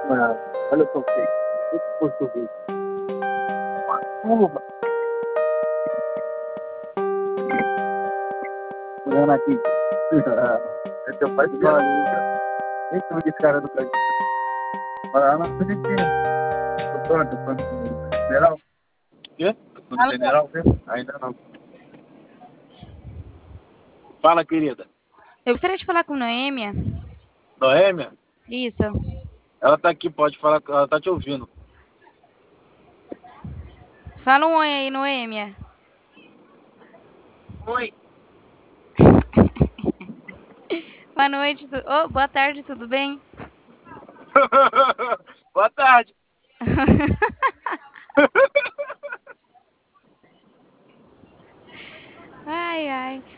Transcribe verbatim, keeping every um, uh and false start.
Ah, olha só o que é português. Uma curva. Olhando aqui. É teu pai de galinha. Esse é esse cara do Brasil. Olha lá, bonitinho. Tô pronto, pronto. General? Quê? Tô no general, né? Ainda não. Fala, querida. Eu gostaria de falar com Noêmia. Noêmia? Isso. Ela tá aqui, pode falar, ela tá te ouvindo. Fala um oi aí, Noêmia. Oi. Boa noite. Tu... Oh, boa tarde, tudo bem? Boa tarde. Ai, ai.